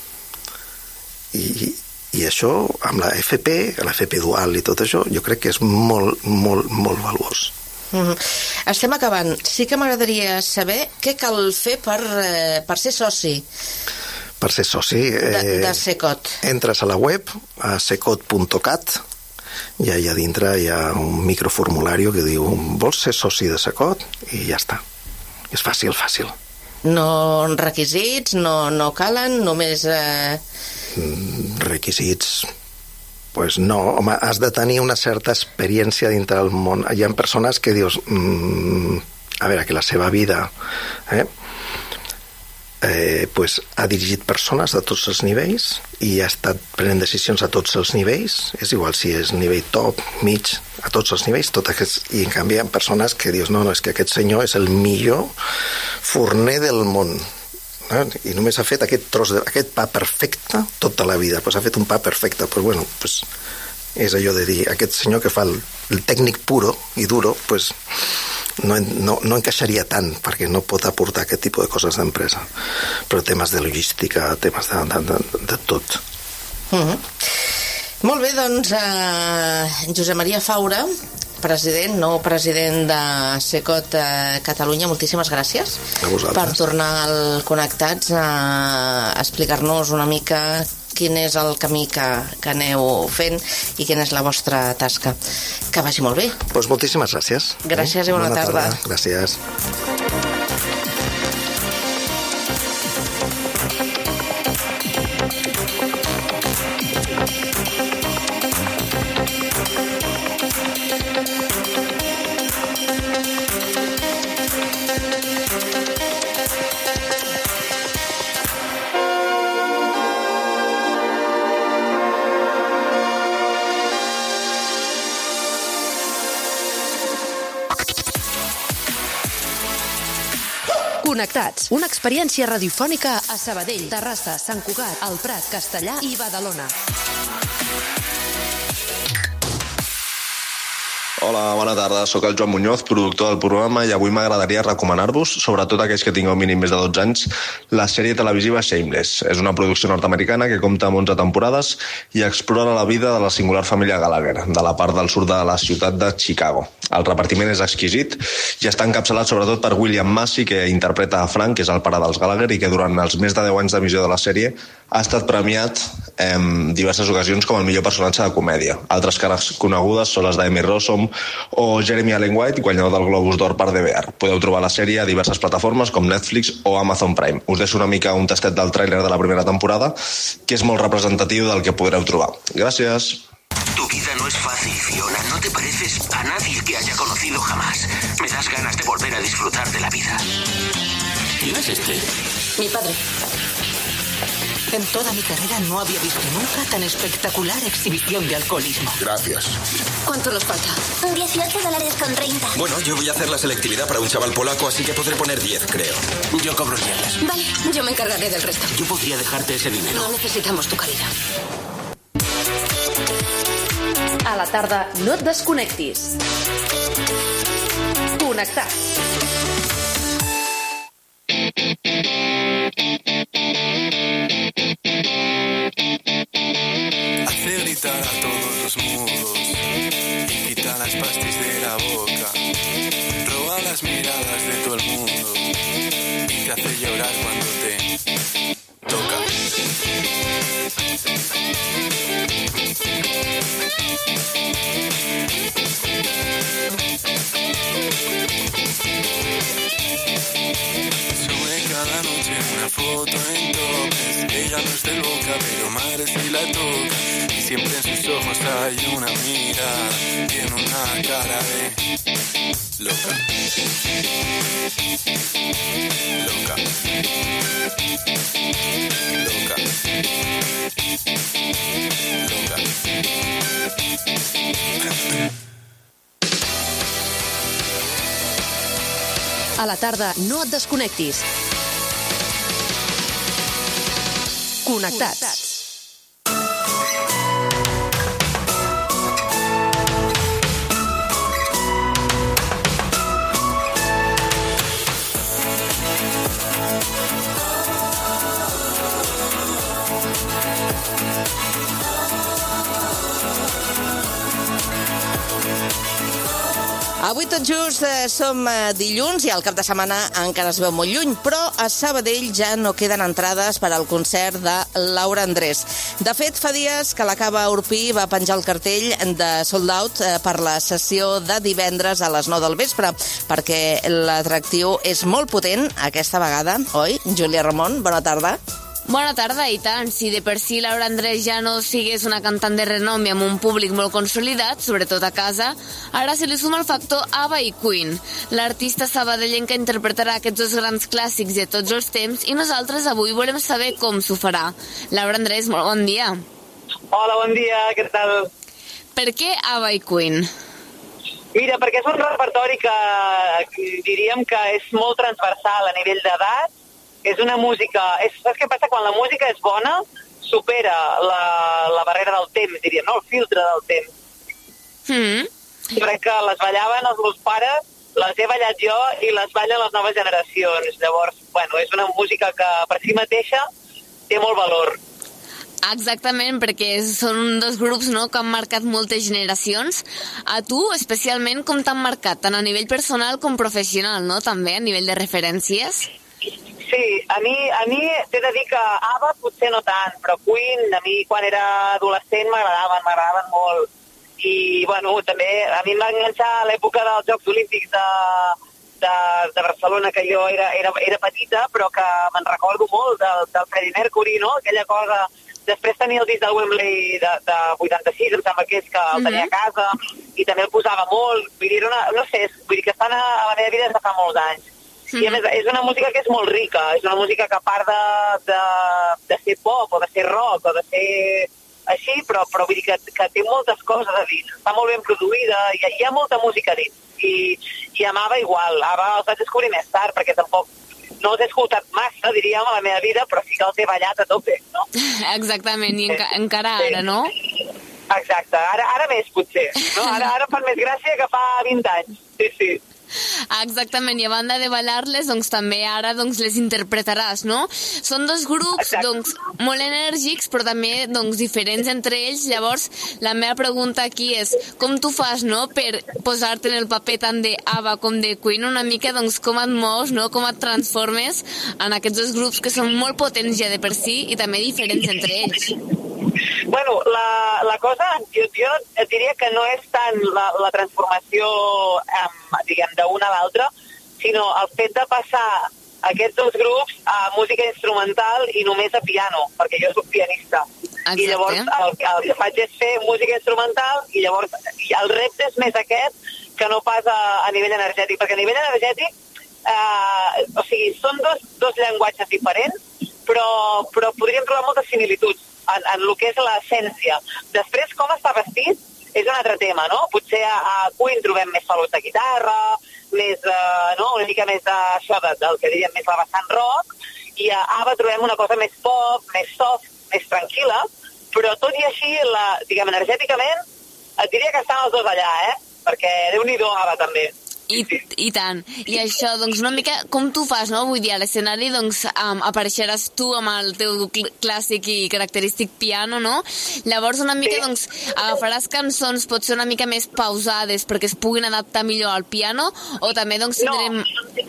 I, i això, amb la F P, la F P dual i tot això, jo crec que és molt, molt, molt valuós. Mm-hmm. Estem acabant. Sí que m'agradaria saber què cal fer per, eh, per ser soci. Per ser soci... Eh, de, de Secot. Entres a la web, a secot punt cat, i allà dintre hi ha un microformulari que diu vols ser soci de Secot? I ja està. És fàcil, fàcil. No requisits, no, no calen, només... Eh... Requisits... Pues no, home, has de tenir una certa experiència dintre del món. Hi ha persones que dius, mmm, a veure, que la seva vida eh, eh, pues, ha dirigit persones de tots els nivells i ha estat prenent decisions a tots els nivells, és igual si és nivell top, mig, a tots els nivells, tot aquest, i en canvi hi ha persones que dius, no, no, és que aquest senyor és el millor forner del món. I només ha fet aquest tros de, aquest pa perfecte tota la vida, pues ha fet un pa perfecte, pues bueno, pues és allò de dir, aquest senyor que fa el, el tècnic puro i duro, pues no, no, no encaixaria tant perquè no pot aportar aquest tipus de coses d'empresa, però temes de logística, temes de, de, de, de tot. Mm-hmm. Molt bé, doncs eh, Josep Maria Faura, president, nou president de Secot eh, Catalunya, moltíssimes gràcies per tornar al Connectats a explicar-nos una mica quin és el camí que, que aneu fent i quina és la vostra tasca. Que vagi molt bé. Pues moltíssimes gràcies. Gràcies i bona, bona tarda. tarda. Gràcies. Connectats, una experiència radiofònica a Sabadell, Terrassa, Sant Cugat, El Prat, Castellar i Badalona. Hola, bona tarda. Soc el Joan Muñoz, productor del programa, i avui m'agradaria recomanar-vos, sobretot aquells que tingueu mínim més de dotze anys, la sèrie televisiva Shameless. És una producció nord-americana que compta amb onze temporades i explora la vida de la singular família Gallagher, de la part del sud de la ciutat de Chicago. El repartiment és exquisit i està encapçalat sobretot per William Massey, que interpreta a Frank, que és el pare dels Gallagher, i que durant els més de deu anys d'emissió de la sèrie ha estat premiat en diverses ocasions com el millor personatge de comèdia. Altres cares conegudes són les d'Amy Rossum o Jeremy Allen White, guanyador del Globus d'Or per D V R. Podeu trobar la sèrie a diverses plataformes com Netflix o Amazon Prime. Us deixo una mica un tastet del tràiler de la primera temporada, que és molt representatiu del que podreu trobar. Gràcies. Tu, vida no es fácil, Fiona. No te pareces a nadie que haya conocido jamás. Me das ganas de volver a disfrutar de la vida. ¿Quién es este? Mi padre. En toda mi carrera no había visto nunca tan espectacular exhibición de alcoholismo. Gracias. ¿Cuánto nos falta? dieciocho dólares con treinta. Bueno, yo voy a hacer la selectividad para un chaval polaco, así que podré poner diez, creo. Yo cobro diez. Vale, yo me encargaré del resto. Yo podría dejarte ese dinero. No necesitamos tu caridad. A la tarda no et desconnectis. Connectats. Hace gritar a todos los mudos, quita las pastis de la boca, roba las miradas de todo el mundo y te hace llorar cuando te toca. Sube cada noche una foto en topes. Ella no es del Boca, pero madre si la toca. Y siempre en sus ojos hay una mirada. Tiene una cara de loca. Loca. Loca. Loca. A la tarda no et desconnectis. Connectats. Avui tot just eh, som eh, dilluns i el cap de setmana encara es veu molt lluny, però a Sabadell ja no queden entrades per al concert de Laura Andrés. De fet, fa dies que la Cava Urpí va penjar el cartell de sold out eh, per la sessió de divendres a les nou del vespre, perquè l'atractiu és molt potent aquesta vegada, oi? Júlia Ramon, bona tarda. Bona tarda, i tant. Si de per si Laura Andrés ja no sigués una cantant de renom i amb un públic molt consolidat, sobretot a casa, ara se li suma el factor Ava i Queen. L'artista sabadellenca interpretarà aquests dos grans clàssics de tots els temps i nosaltres avui volem saber com s'ho farà. Laura Andrés, molt bon dia. Hola, bon dia, què tal? Per què Ava i Queen? Mira, perquè és un repertori que diríem que és molt transversal a nivell d'edat. És una música... És, saps què passa? Quan la música és bona, supera la, la barrera del temps, diríem, no? El filtre del temps. Mm. Crec que les ballaven els meus pares, les he ballat jo i les ballen les noves generacions. Llavors, bueno, és una música que per si mateixa té molt valor. Exactament, perquè són dos grups, no?, que han marcat moltes generacions. A tu, especialment, com t'han marcat, tant a nivell personal com professional, no?, també, a nivell de referències? Sí, a mi, a mi t'he de dir que Ava potser no tant, però Queen a mi quan era adolescent m'agradaven, m'agradaven molt. I, bueno, també a mi em va enganxar a l'època dels Jocs Olímpics de, de, de Barcelona, que jo era, era, era petita, però que me'n recordo molt del, del Freddie Mercury, no?, aquella cosa. Després tenia el disc del Wembley de, de vuitanta-sis, em sembla que és que el tenia a casa, i també el posava molt. Vull dir, una, no sé, vull dir que estan a, a la meva vida des de fa molts anys. I a més, és una música que és molt rica, és una música que a part de, de, de ser pop o de ser rock o de ser així, però, però vull dir que, que té moltes coses a dins, està molt ben produïda, hi ha, hi ha molta música a dins. I, i amb Ava igual, Ava els vaig descobrir més tard, perquè tampoc no els he escoltat massa, diríem, a la meva vida, però sí que els he ballat a tope, no? Exactament, i enca encara sí. Ara, no? Exacte, ara, ara més potser, no? Ara, ara fan més gràcia que fa vint anys, sí, sí. Exactament, i a banda de ballar-les, doncs també ara doncs, les interpretaràs, no? Són dos grups doncs, molt enèrgics, però també doncs, diferents entre ells. Llavors, la meva pregunta aquí és com tu fas, no?, per posar-te en el paper tant d'Ava com de Queen, una mica doncs, com et mous, no?, com et transformes en aquests dos grups que són molt potents ja de per si i també diferents entre ells. Bueno, la, la cosa, jo, jo et diria que no és tant la, la transformació, um, diguem, d'una a l'altra, sinó el fet de passar aquests dos grups a música instrumental i només a piano, perquè jo soc pianista. I llavors el, el que faig és fer música instrumental i llavors el repte és més aquest que no pas a, a nivell energètic, perquè a nivell energètic eh, o sigui, són dos, dos llenguatges diferents, però, però podríem trobar moltes similituds en, en el que és l'essència. Després, com està vestit és un altre tema, no? Potser a, a Queen trobem més solos de guitarra, més, eh, no? una mica més d'això, de, del que diríem més la vessant rock, i a ABBA trobem una cosa més pop, més soft, més tranquil·la, però tot i així, la, diguem, energèticament, et diria que estan els dos allà, eh? Perquè Déu-n'hi-do ABBA, també. I, I tant. I això, doncs, una mica com tu fas, no? Vull dir, a l'escenari, doncs, um, apareixeràs tu amb el teu cl clàssic i característic piano, no? Llavors, una mica, sí. doncs, agafaràs cançons potser una mica més pausades perquè es puguin adaptar millor al piano, o també, doncs, tindrem...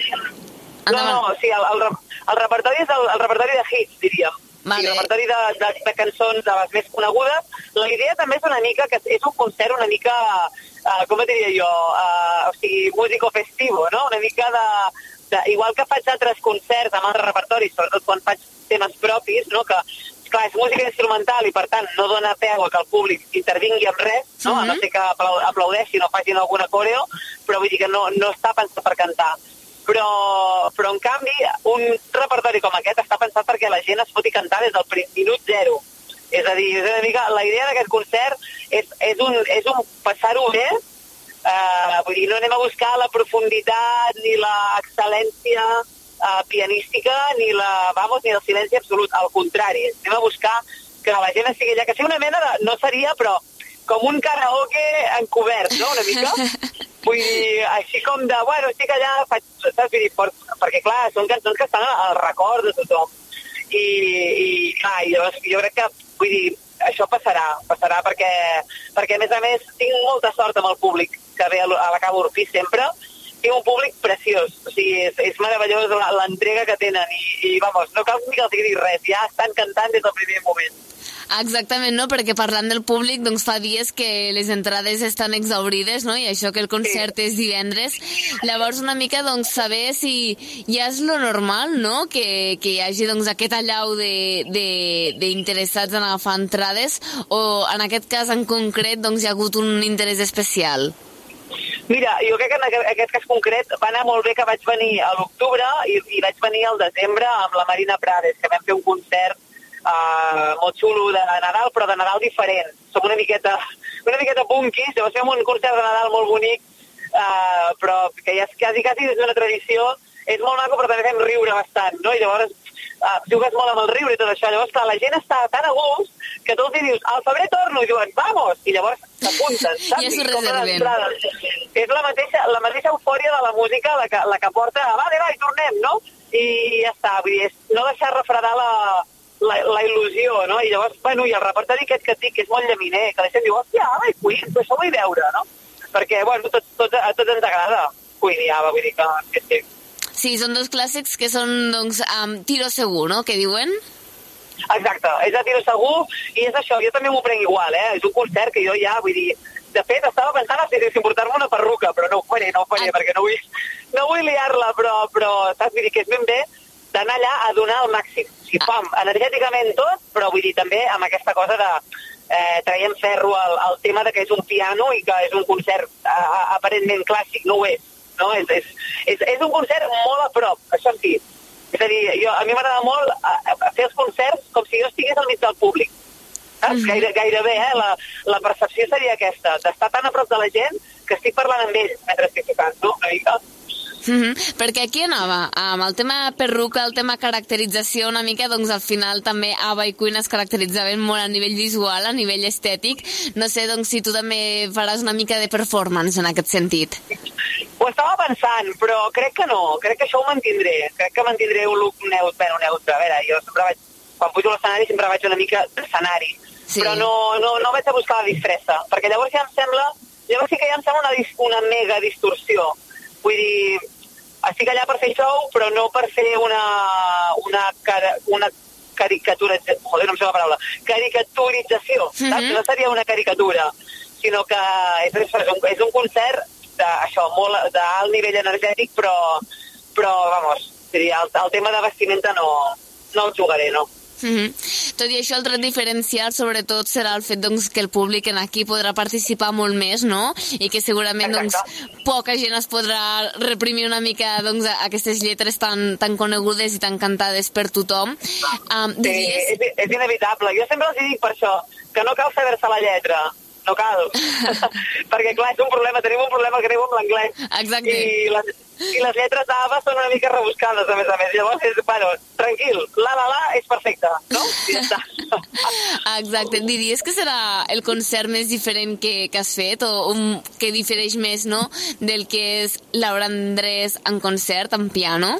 No, no, no, sí, el, el, el repertori és el, el repertori de hits, diríem. Vale. Sí, el repertori de, de, de cançons de les més conegudes. La idea també és una mica, que és un concert una mica, uh, com et diria jo, uh, o sigui, músico festivo, no? Una mica de, de... Igual que faig altres concerts amb altres repertoris, sobretot quan faig temes propis, no? Que, clar, és música instrumental i, per tant, no dona peu a que el públic intervingui amb res, no? Mm-hmm. A no ser que aplaudeixin o facin alguna coreo, però vull dir que no, no està pensat per cantar. Però, però, en canvi, un repertori com aquest està pensat perquè la gent es foti cantar des del minut zero. És a dir, és una mica, la idea d'aquest concert és, és un, és un passar-ho bé, eh, vull dir, no anem a buscar la profunditat ni l'excel·lència eh, pianística ni, la, vamos, ni el silenci absolut, al contrari, anem a buscar que la gent estigui allà, que sigui una mena de, no seria, però com un karaoke encobert, no?, una mica. Vull dir, així com de, bueno, estic allà, faig, saps? Vull dir, per, perquè, clar, són cançons que estan al record de tothom. I, i clar, jo, jo crec que, vull dir, això passarà, passarà perquè, perquè, a més a més, tinc molta sort amb el públic que ve a la Cava Orpí sempre. Tinc un públic preciós, o sigui, és, és meravellós l'entrega que tenen i, i, vamos, no cal ni que els digui res, ja estan cantant des del primer moment. Exactament, no? Perquè parlant del públic, doncs fa dies que les entrades estan exaurides, no? I això que el concert sí. és divendres. Llavors, una mica, doncs, saber si ja és lo normal, no? Que, que hi hagi, doncs, aquest allau d'interessats en agafar entrades, o en aquest cas en concret, doncs, hi ha hagut un interès especial? Mira, jo crec que en aquest cas concret va anar molt bé que vaig venir a l'octubre i, i vaig venir al desembre amb la Marina Prades, que vam fer un concert Uh, molt xulo de Nadal, però de Nadal diferent. Som una miqueta, una miqueta punkis, llavors fem un concert de Nadal molt bonic, uh, però que ja és quasi, quasi és una tradició. És molt maco, però també fem riure bastant, no? I llavors uh, jugues molt amb el riure i tot això. Llavors, clar, la gent està tan a gust que tu els dius, al febrer torno, i diuen, vamos! I llavors s'apunten, saps? Ja s'ho reserven. És la mateixa, la mateixa eufòria de la música la que, la que porta, vale, va, i tornem, no? I ja està, vull dir, és no deixar refredar la La, la il·lusió, no? I llavors, bueno, i el repertori aquest que dic, que és molt llaminer, que la gent diu, hòstia, Ava i Queen, però això vull veure, no? Perquè, bueno, tot, tot, a tots ens agrada Queen i Ava, vull dir que, que sí. Sí, són dos clàssics que són, doncs, um, tiro segur, no?, que diuen? Exacte, és de tiro segur, i és això, jo també m'ho prenc igual, eh? És un concert que jo ja, vull dir, de fet, estava pensant si, si portar-me una perruca, però no ho faré, no ho faré, ah. perquè no vull, no vull liar-la, però, però, saps, vull dir que és ben bé d'anar allà a donar el màxim. O sigui, pam, energèticament tot, però vull dir també amb aquesta cosa de eh, traiem ferro al, al tema de que és un piano i que és un concert eh, aparentment clàssic, no ho és, no? És, és, és, és un concert molt a prop, això sí. És a dir, jo, a mi m'agrada molt eh, fer els concerts com si jo estigués al mig del públic. Saps? Mm-hmm. Gaire, gairebé, eh? La, la percepció seria aquesta, d'estar tan a prop de la gent que estic parlant amb ells mentre estic tocant, no? Una mica. Mm-hmm. Perquè aquí anava, amb el tema perruca, el tema caracterització una mica, doncs al final també Ava i Queen es caracteritzaven molt a nivell visual, a nivell estètic. No sé, doncs, si tu també faràs una mica de performance en aquest sentit. Ho estava pensant, però crec que no, crec que això ho mantindré, crec que mantindré un look neutre, bueno, neutre. A veure, jo sempre vaig, quan pujo a l'escenari sempre vaig una mica d'escenari, sí. Però no, no, no vaig a buscar la disfressa, perquè llavors ja em sembla, llavors sí que ja em sembla una, una mega distorsió. Vull dir, estic allà per fer show, però no per fer una, una, cara, una caricatura, joder, no em sé la paraula, caricaturització, mm-hmm. saps? No seria una caricatura, sinó que és, és, un, és un concert de, això, molt d'alt nivell energètic, però, però vamos, diria, el, el tema de vestimenta no, no el jugaré, no. Mm-hmm. Tot i això, el tret diferencial sobretot serà el fet doncs, que el públic en aquí podrà participar molt més, no? I que segurament doncs, poca gent es podrà reprimir una mica doncs, aquestes lletres tan, tan conegudes i tan cantades per tothom. Um, sí, diries... és, és inevitable. Jo sempre els dic per això, que no cal saber-se la lletra. No cal. Perquè, clar, és un problema. Tenim un problema greu amb l'anglès. Exacte. I les, i les lletres d'Ava són una mica rebuscades, a més a més. Llavors, és, bueno, tranquil, la, la, la, és perfecte, no? I ja està. Exacte. Diries que serà el concert més diferent que, que has fet o un, que difereix més, no?, del que és Laura Andrés en concert, en piano?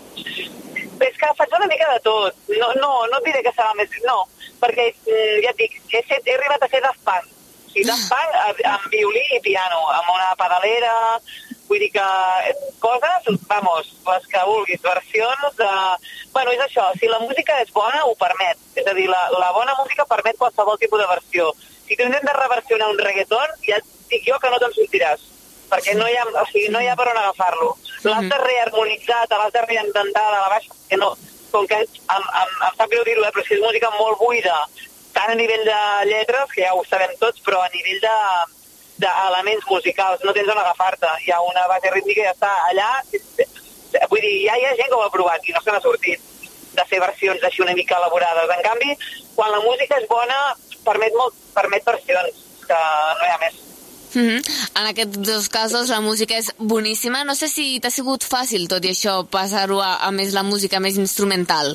És que faig una mica de tot. No, no, no et diré que serà més... No, perquè, ja et dic, he, set, he arribat a ser Daft Punk. O sigui, Daft Punk amb violí i piano, amb una pedalera, vull dir que coses, vamos, les que vulguis, versions de... Bueno, és això, si la música és bona, ho permet. És a dir, la, la bona música permet qualsevol tipus de versió. Si tu intentes reversionar un reggaeton, ja et dic jo que no te'n sortiràs, perquè no hi ha, o sigui, no hi ha per on agafar-lo. L'has de reharmonitzar, te l'has de reintentar de la baixa, que no, com que em, em, em sap greu dir-ho, eh, però si és música molt buida, tant a nivell de lletres, que ja ho sabem tots, però a nivell de d'elements musicals, no tens on agafar-te. Hi ha una base rítmica i ja està allà. Vull dir, ja hi ha gent que ho ha provat i no se n'ha sortit de fer versions així una mica elaborades. En canvi, quan la música és bona, permet, molt, permet versions, que no hi ha més. Mm-hmm. En aquests dos casos la música és boníssima. No sé si t'ha sigut fàcil, tot i això, passar-ho a, a més la música més instrumental.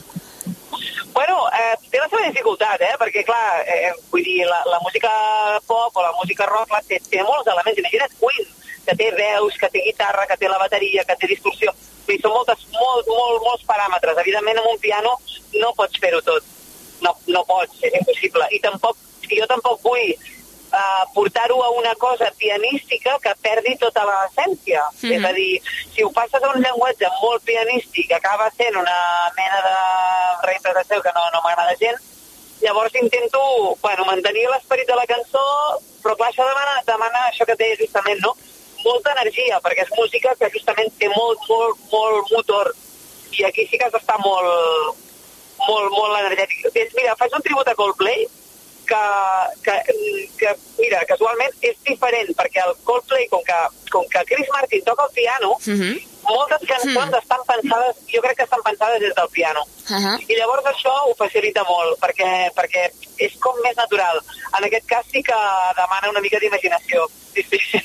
Bueno, eh, té la seva dificultat, eh? Perquè, clar, eh, vull dir, la, la música pop o la música rock clar, té, té molts elements. Imagina't Queen, que té veus, que té guitarra, que té la bateria, que té distorsió. Vull dir, són moltes, molt, molt, molts paràmetres. Evidentment, amb un piano no pots fer-ho tot. No, no pots, és impossible. I tampoc, jo tampoc vull uh, portar-ho a una cosa pianística que perdi tota l'essència. Mm-hmm. És a dir, si ho passes a un llenguatge molt pianístic, acaba sent una mena de reinterpretació que no, no m'agrada gens, llavors intento, bueno, mantenir l'esperit de la cançó, però clar, això demana, demana això que té justament, no?, molta energia, perquè és música que justament té molt, molt, molt motor, i aquí sí que has d'estar molt, molt, molt energètic. Mira, faig un tribut a Coldplay, que, que, que, mira, casualment és diferent, perquè el Coldplay, com que, com que Chris Martin toca el piano, mm-hmm. moltes cançons mm. estan pensades, jo crec que estan pensades des del piano. Uh-huh. I llavors això ho facilita molt, perquè, perquè és com més natural. En aquest cas sí que demana una mica d'imaginació. Sí, sí.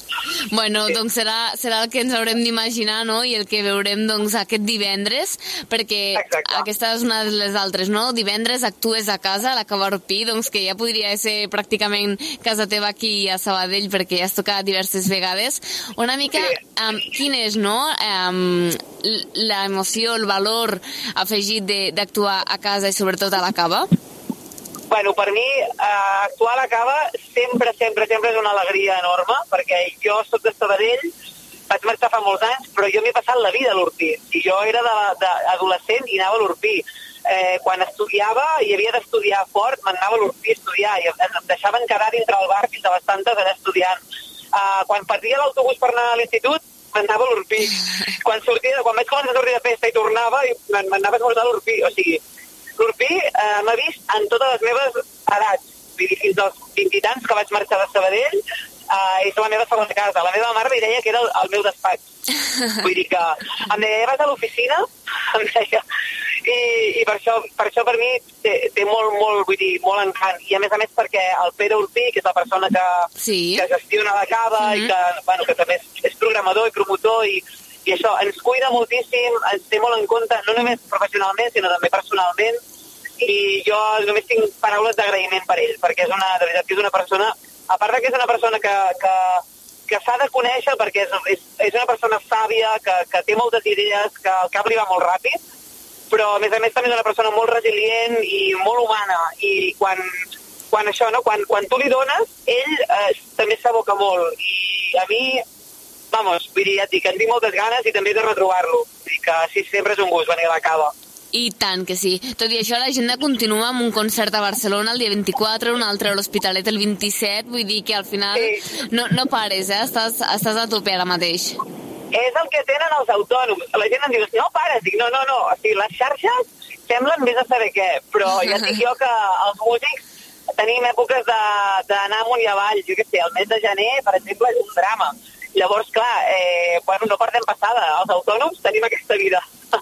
Bueno, doncs serà, serà el que ens haurem d'imaginar, no?, i el que veurem doncs, aquest divendres, perquè Exacte. Aquesta és una de les altres, no? Divendres actues a casa, a la Cava Orpí, doncs que ja podria ser pràcticament casa teva aquí a Sabadell, perquè ja has tocat diverses vegades. Una mica, um, quin és, no?, um, l'emoció, el valor afegit d'actuar a casa i sobretot a la Cava? Bueno, per mi, eh, actuar a la Cava sempre, sempre, sempre és una alegria enorme, perquè jo soc de Sabadell, vaig marxar fa molts anys, però jo m'he passat la vida a l'Orpí. I jo era d'adolescent i anava a l'Orpí. Eh, quan estudiava i havia d'estudiar fort, m'anava a l'Orpí a estudiar i em deixaven quedar dintre el bar fins a les tantes allà estudiant. Eh, quan perdia l'autobús per anar a l'institut, m'anava a l'Orpí. Quan, sortia, quan vaig començar a sortir de festa i tornava, m'anava a esmorzar a l'Orpí. O sigui, l'Orpí eh, m'ha vist en totes les meves edats, vull dir, fins als vint i tants que vaig marxar de Sabadell, eh, és la meva segona casa. La meva mare li deia que era el, el meu despatx. Vull dir que em deia, vas a l'oficina? Em deia. I, i per, això, per això per mi té, té molt, molt, vull dir, molt encant. I a més a més perquè el Pere Orpí, que és la persona que, sí. que gestiona la Cava mm-hmm. i que, bueno, que també és, és programador i promotor i I això ens cuida moltíssim, ens té molt en compte, no només professionalment, sinó també personalment, i jo només tinc paraules d'agraïment per ell, perquè és una, de veritat que és una persona, a part que és una persona que, que, que s'ha de conèixer, perquè és, és, és una persona sàvia, que, que té moltes idees, que el cap li va molt ràpid, però a més a més també és una persona molt resilient i molt humana, i quan, quan això, no? quan, quan tu li dones, ell eh, també s'aboca molt, i a mi... Vamos, vull dir, ja et dic, en tinc moltes ganes i també de retrobar-lo. Vull dir que sí, sempre és un gust venir a la Cava. I tant que sí. Tot i això, l'agenda continua amb un concert a Barcelona el dia vint-i-quatre, un altre a l'Hospitalet el vint-i-set, vull dir que al final sí. no, no pares, eh? Estàs, estàs a tope ara mateix. És el que tenen els autònoms. La gent em diu, no pares, dic, no, no, no. O sigui, les xarxes semblen més a saber què, però ja et dic jo que els músics tenim èpoques d'anar amunt i avall, jo què sé, el mes de gener, per exemple, és un drama. Llavors, clar, eh, bueno, no perdem passada, els autònoms tenim aquesta vida.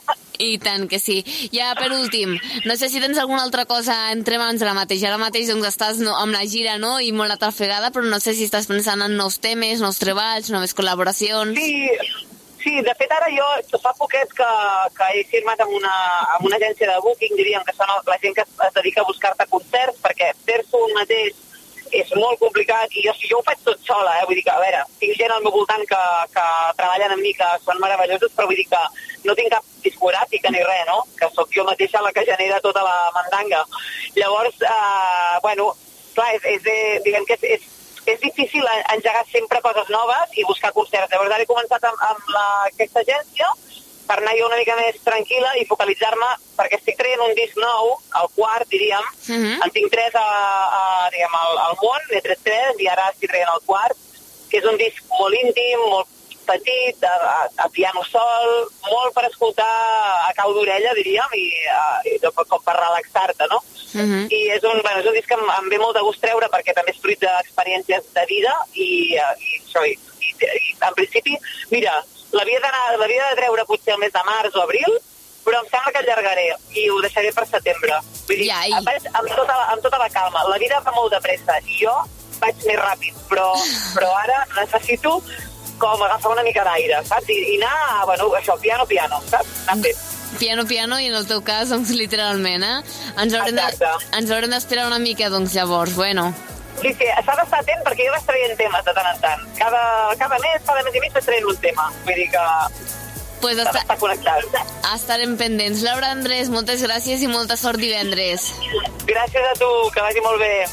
I tant que sí. Ja, per últim, no sé si tens alguna altra cosa entre mans ara mateix. Ara mateix doncs, estàs no, amb la gira, no?, i molt atrafegada, però no sé si estàs pensant en nous temes, nous treballs, noves col·laboracions... Sí, sí, de fet ara jo fa poquet que, que he firmat amb una, amb una agència de booking, diríem, que són la gent que es dedica a buscar-te concerts, perquè fer-se un mateix és molt complicat, i jo, si jo ho faig tot sola, eh? Vull dir que, a veure, tinc gent al meu voltant que, que treballen amb mi, que són meravellosos, però vull dir que no tinc cap discogràfica ni res, no? Que sóc jo mateixa la que genera tota la mandanga. Llavors, eh, bueno, clar, és, és, de, diguem que és, és, és difícil engegar sempre coses noves i buscar concerts. Llavors, ara he començat amb, amb la, aquesta agència, per anar jo una mica més tranquil·la i focalitzar-me, perquè estic traient un disc nou, el quart, diríem, uh-huh. En tinc tres a, a, diguem, al, al món, n'he tret tres, i ara estic traient el quart, que és un disc molt íntim, molt petit, a, a, a piano sol, molt per escoltar a cau d'orella, diríem, i, a, i com per relaxar-te, no? Uh-huh. I és un, bueno, és un disc que em, em ve molt de gust treure, perquè també és fruit d'experiències de vida, i, i això, i, i, i en principi, mira, l'havia de treure potser el mes de març o abril, però em sembla que allargaré i ho deixaré per setembre. Vull dir, ja, i... vaig amb tota, la, amb tota la calma. La vida va molt de pressa i jo vaig més ràpid, però, però ara necessito com agafar una mica d'aire, saps? I, i anar, bueno, això, piano, piano, saps? Anar fent. Piano, piano, i en el teu cas, doncs, literalment, eh? Ens haurem, de, ens haurem d'esperar una mica, doncs, llavors, bueno... Sí, sí, s'ha d'estar atent perquè jo vaig traient temes de tant en tant. Cada, cada mes, cada mes i mig vaig traient un tema. Vull dir que pues s'ha d'estar connectat. Estarem pendents. Laura Andrés, moltes gràcies i molta sort divendres. Gràcies a tu, que vagi molt bé.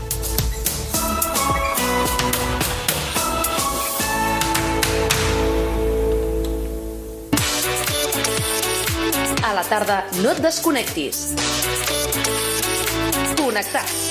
A la tarda no et desconnectis. Connectats.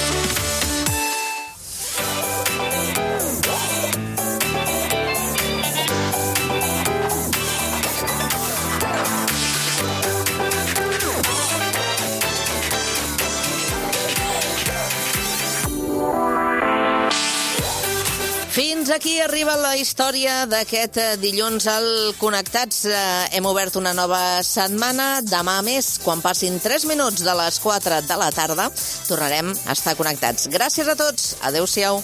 Fins aquí arriba la història d'aquest dilluns al Connectats. Eh, hem obert una nova setmana. Demà més, quan passin tres minuts de les quatre de la tarda, tornarem a estar connectats. Gràcies a tots. Adéu-siau.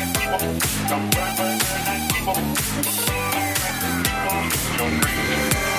Don't